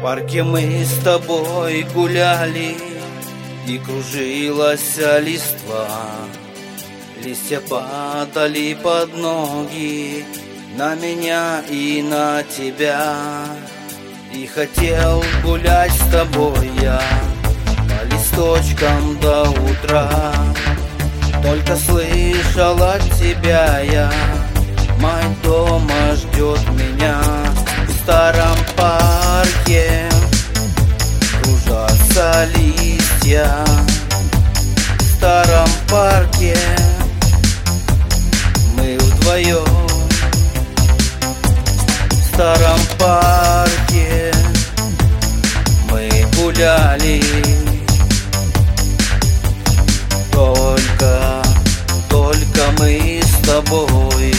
парке мы с тобой гуляли, и кружилась листва. Листья падали под ноги на меня и на тебя. И хотел гулять с тобой я по листочкам до утра. Только слышал от тебя я: мать дома ждет меня. В старом парке кружатся листья. В старом парке мы вдвоем. В старом парке мы гуляли. Только мы с тобой.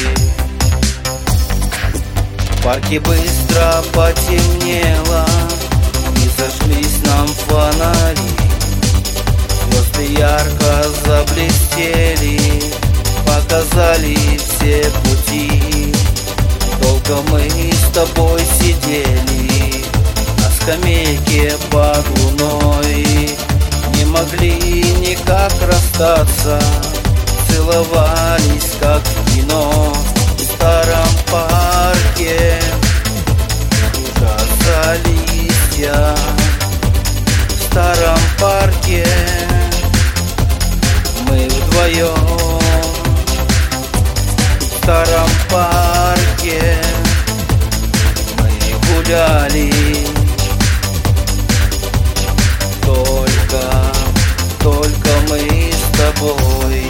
В парке быстро потемнело, и зажглись нам фонари. Звезды ярко заблестели, показали все пути. Долго мы с тобой сидели на скамейке под луной. Не могли никак расстаться, целовались как в кино. В старом парке кружатся листья. В старом парке мы вдвоем. В старом парке мы гуляли. Только мы с тобой.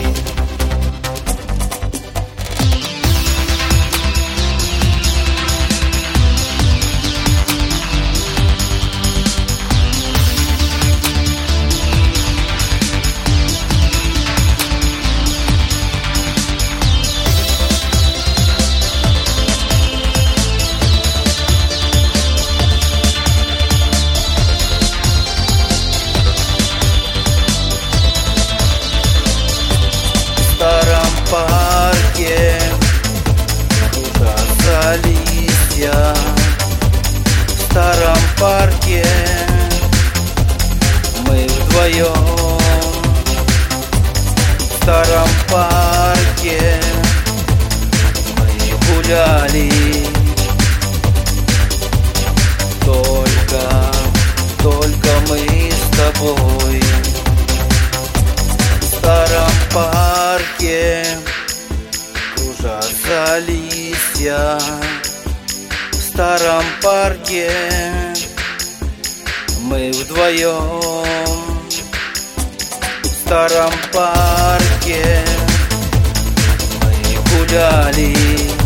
В парке кружатся листья. В старом парке мы вдвоем. В старом парке мы гуляли. Только мы с тобой. В старом парке кружатся листья. В старом парке мы вдвоем. В старом парке мы гуляли.